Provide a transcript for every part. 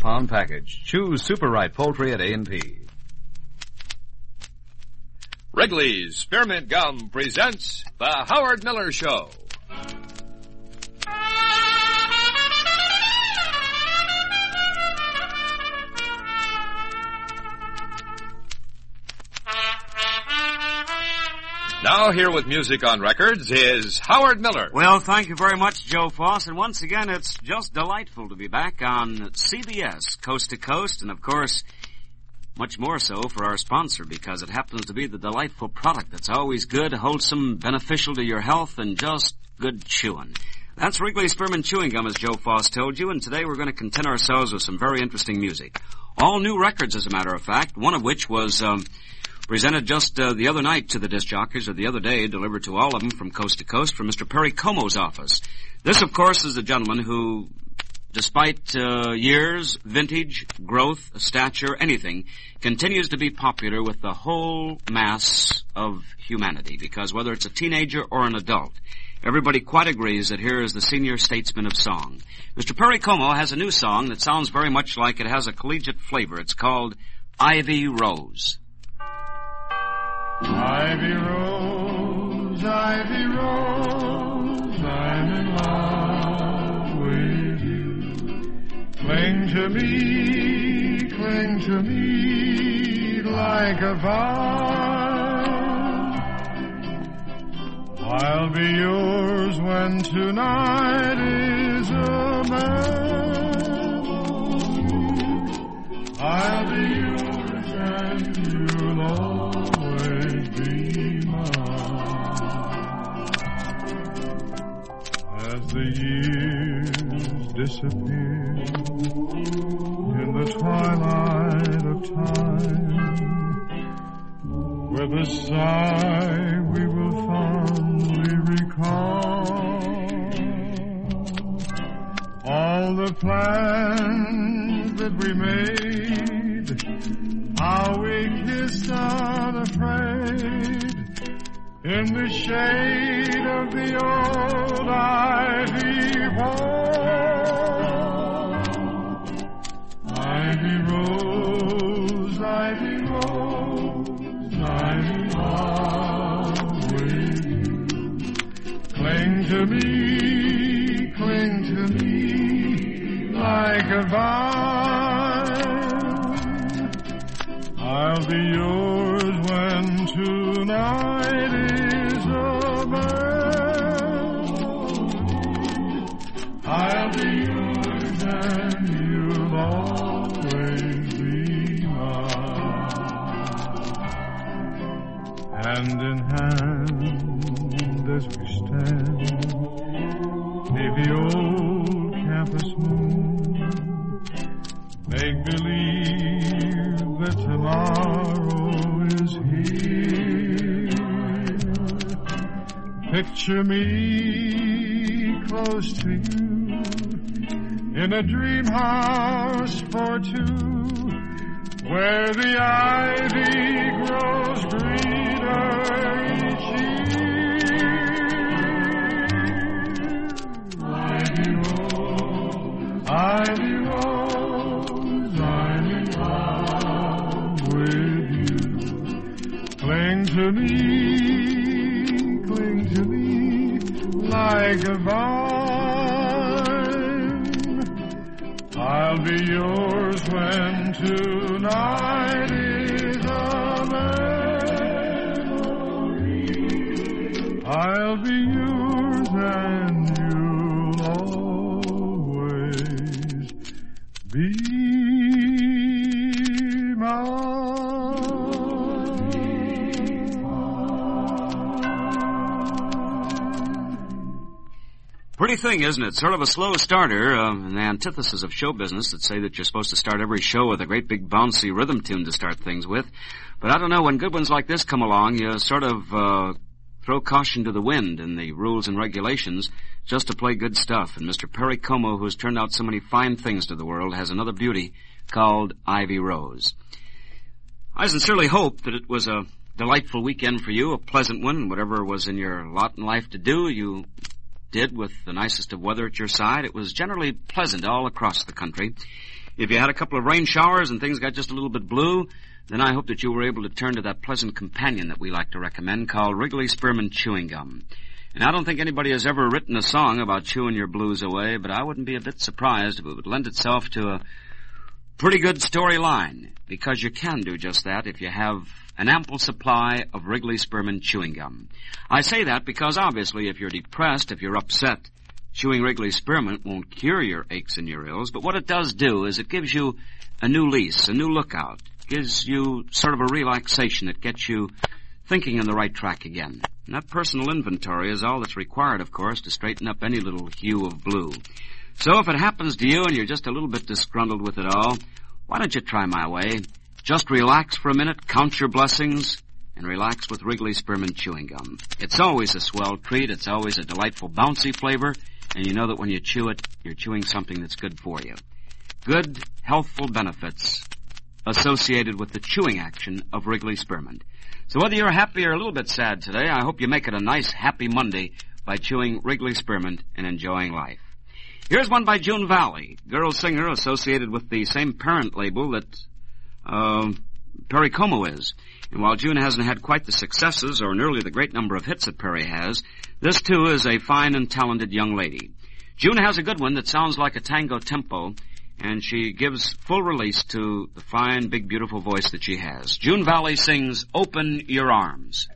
12-pound package. Choose Super Right Poultry at A&P. Wrigley's Spearmint Gum presents The Howard Miller Show. Now here with music on records is Howard Miller. Well, thank you very much, Joe Foss. And once again, it's just delightful to be back on CBS, Coast to Coast, and of course, much more so for our sponsor, because it happens to be the delightful product that's always good, wholesome, beneficial to your health, and just good chewing. That's Wrigley's Spearmint Chewing Gum, as Joe Foss told you, and today we're going to content ourselves with some very interesting music. All new records, as a matter of fact, one of which was presented just the other night to the disc jockeys, or the other day, delivered to all of them from Coast to Coast from Mr. Perry Como's office. This, of course, is the gentleman who, despite years, vintage, growth, stature, anything, continues to be popular with the whole mass of humanity. Because whether it's a teenager or an adult, everybody quite agrees that here is the senior statesman of song. Mr. Perry Como has a new song that sounds very much like it has a collegiate flavor. It's called Ivy Rose. Ivy Rose, Ivy Rose, I'm in love with you. Cling to me like a vine. I'll be yours when tonight is a melody. I'll be yours and you'll always be mine. As the years disappear in the twilight of time, with a sigh we will fondly recall all the plans that we made, how we kissed unafraid in the shade of the old ivy wall. Ivy rose, ivy rose, I'm in love with you. Cling to me like a vine. I'll be yours when tonight is over. I'll be yours and you'll always be mine. Hand in hand as we stand, may the old campus moon make believe that tomorrow is here. Picture me close to you in a dream house for two, where the ivy grows greener each year. Ivy rose, ivy rose, I'm in love with you. Cling to me like a vine. I'll be yours when tonight is a melody. I'll be yours and you'll always be mine. Pretty thing, isn't it? Sort of a slow starter, an antithesis of show business that say that you're supposed to start every show with a great big bouncy rhythm tune to start things with. But I don't know, when good ones like this come along, you sort of throw caution to the wind in the rules and regulations just to play good stuff. And Mr. Perry Como, who's turned out so many fine things to the world, has another beauty called Ivy Rose. I sincerely hope that it was a delightful weekend for you, a pleasant one. Whatever was in your lot in life to do, you did with the nicest of weather at your side. It was generally pleasant all across the country. If you had a couple of rain showers and things got just a little bit blue, then I hope that you were able to turn to that pleasant companion that we like to recommend called Wrigley Spearmint Chewing Gum. And I don't think anybody has ever written a song about chewing your blues away, but I wouldn't be a bit surprised if it would lend itself to a pretty good storyline, because you can do just that if you have an ample supply of Wrigley Spearmint Chewing Gum. I say that because obviously if you're depressed, if you're upset, chewing Wrigley Spearmint won't cure your aches and your ills, but what it does do is it gives you a new lease, a new lookout. It gives you sort of a relaxation. It gets you thinking on the right track again. And that personal inventory is all that's required, of course, to straighten up any little hue of blue. So if it happens to you and you're just a little bit disgruntled with it all, why don't you try my way? Just relax for a minute, count your blessings, and relax with Wrigley Spearmint Chewing Gum. It's always a swell treat. It's always a delightful, bouncy flavor, and you know that when you chew it, you're chewing something that's good for you. Good, healthful benefits associated with the chewing action of Wrigley Spearmint. So whether you're happy or a little bit sad today, I hope you make it a nice, happy Monday by chewing Wrigley Spearmint and enjoying life. Here's one by June Valley, girl singer associated with the same parent label that Perry Como is. And while June hasn't had quite the successes or nearly the great number of hits that Perry has, this too is a fine and talented young lady. June has a good one that sounds like a tango tempo, and she gives full release to the fine, big, beautiful voice that she has. June Valley sings Open Your Arms.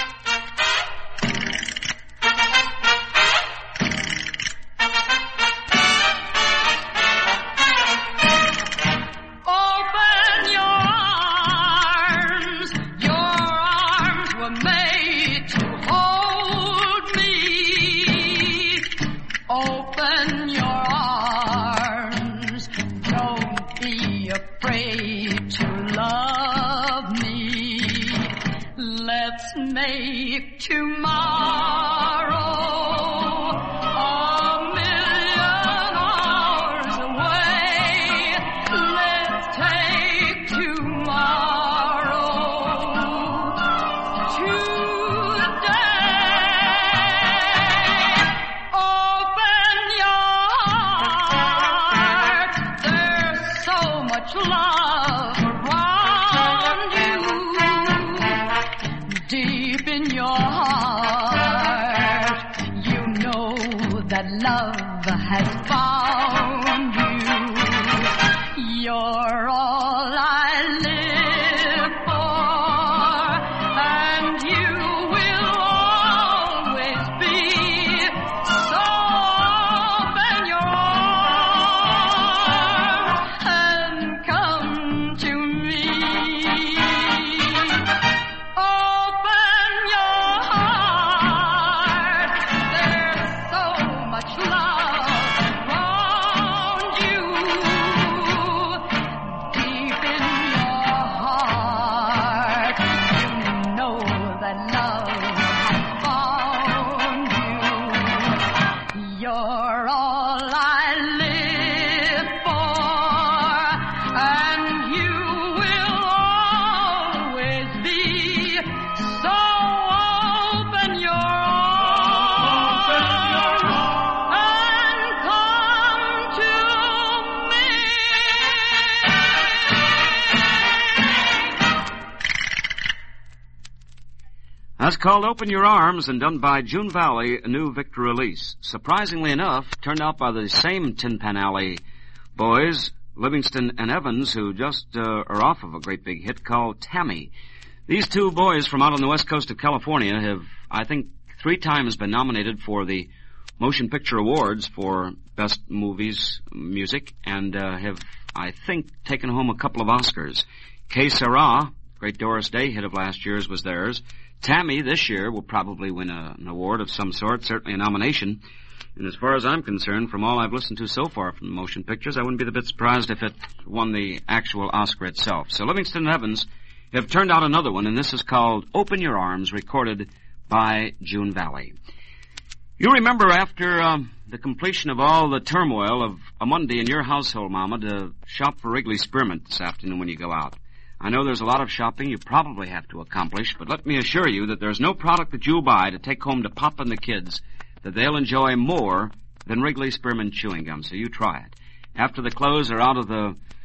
Make tomorrow a million hours away. Let's take tomorrow today. Open your heart. There's so much love around you. Deep in your heart, you know that love has found you. You're all I live for, and you will always be. So open your arms and come to me. That's called Open Your Arms and done by June Valley, a new Victor release. Surprisingly enough, turned out by the same Tin Pan Alley boys, Livingston and Evans, who just are off of a great big hit called Tammy. These two boys from out on the west coast of California have, I think, 3 times been nominated for the Motion Picture Awards for Best Movies, Music, and have, I think, taken home a couple of Oscars. Que Sera, great Doris Day hit of last year's, was theirs. Tammy, this year, will probably win an award of some sort, certainly a nomination. And as far as I'm concerned, from all I've listened to so far from the motion pictures, I wouldn't be a bit surprised if it won the actual Oscar itself. So Livingston and Evans have turned out another one, and this is called Open Your Arms, recorded by June Valley. You remember after the completion of all the turmoil of a Monday in your household, Mama, to shop for Wrigley Spearmint this afternoon when you go out. I know there's a lot of shopping you probably have to accomplish, but let me assure you that there's no product that you'll buy to take home to Pop and the kids that they'll enjoy more than Wrigley Spearmint Chewing Gum, so you try it. After the clothes are out of the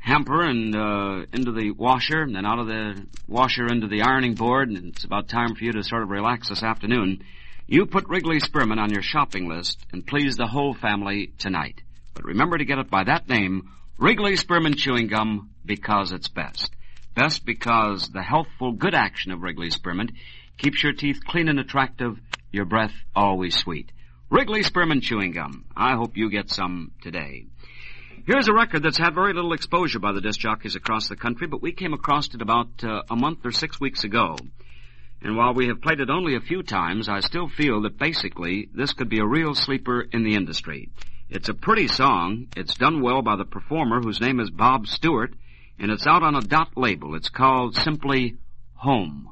hamper and into the washer, and then out of the washer into the ironing board, and it's about time for you to sort of relax this afternoon, you put Wrigley Spearmint on your shopping list and please the whole family tonight. But remember to get it by that name, Wrigley Spearmint Chewing Gum, because it's best. Best because the healthful, good action of Wrigley Spearmint keeps your teeth clean and attractive, your breath always sweet. Wrigley Spearmint Chewing Gum. I hope you get some today. Here's a record that's had very little exposure by the disc jockeys across the country, but we came across it about a month or 6 weeks ago. And while we have played it only a few times, I still feel that basically this could be a real sleeper in the industry. It's a pretty song. It's done well by the performer, whose name is Bob Stewart, and it's out on a Dot label. It's called simply Home.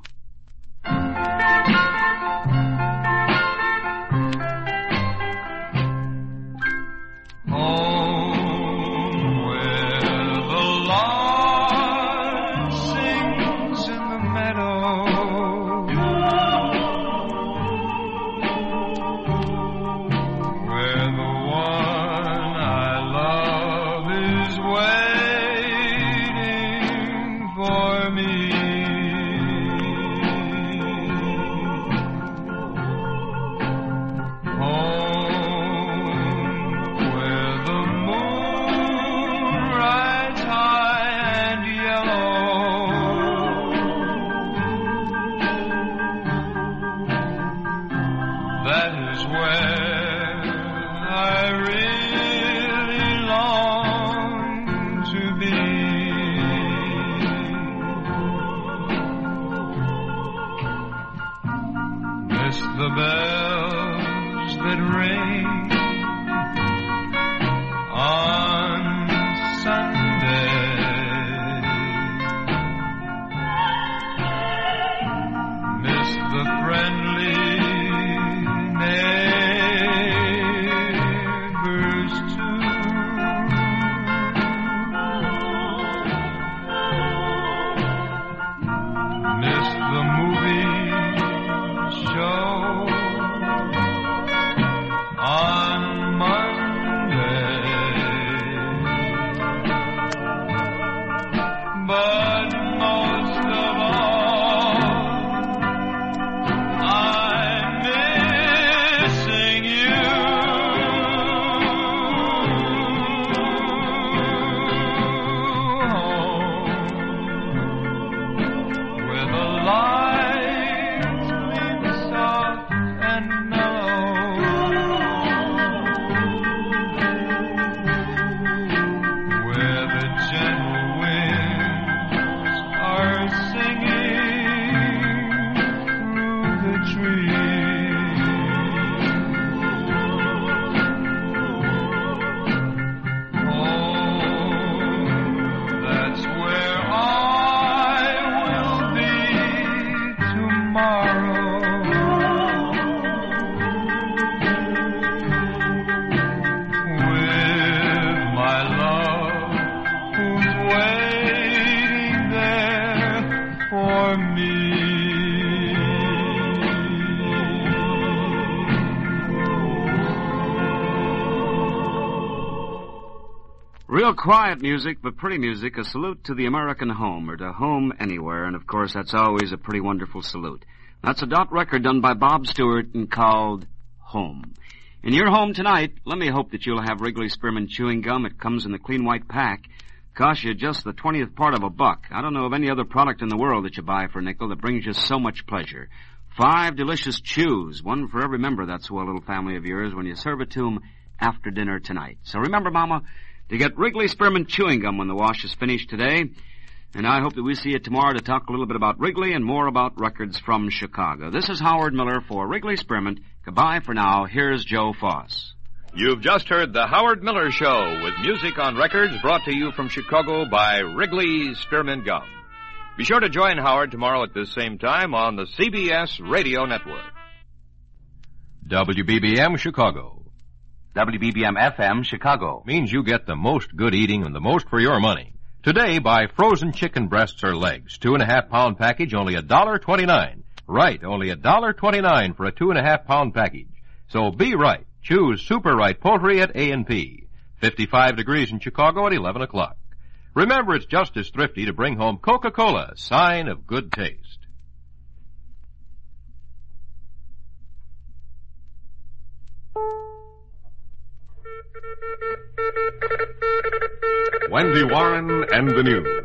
The bells that ring on Sunday, miss the friendly neighbors too. Miss the movie show on Monday, but most of all, I'm missing you. Home, where the lights gleam soft and Real quiet music, but pretty music, a salute to the American home, or to home anywhere, and of course that's always a pretty wonderful salute. That's a Dot record done by Bob Stewart and called Home. In your home tonight, let me hope that you'll have Wrigley Spearmint Chewing Gum. It comes in the clean white pack. Costs you just the 20th part of a buck. I don't know of any other product in the world that you buy for a nickel that brings you so much pleasure. 5 delicious chews, one for every member of that swell little family of yours when you serve it to them after dinner tonight. So remember, Mama, to get Wrigley Spearmint Chewing Gum when the wash is finished today. And I hope that we see you tomorrow to talk a little bit about Wrigley and more about records from Chicago. This is Howard Miller for Wrigley Spearmint. Goodbye for now. Here's Joe Foss. You've just heard the Howard Miller Show with music on records brought to you from Chicago by Wrigley Spearmint Gum. Be sure to join Howard tomorrow at this same time on the CBS Radio Network. WBBM Chicago. WBBM FM Chicago. Means you get the most good eating and the most for your money. Today, buy frozen chicken breasts or legs. 2.5-pound package, only $1.29. Right, only $1.29 for a 2.5-pound package. So be right. Choose Super Right Poultry at A&P. 55 degrees in Chicago at 11 o'clock. Remember, it's just as thrifty to bring home Coca-Cola, a sign of good taste. Wendy Warren and the News.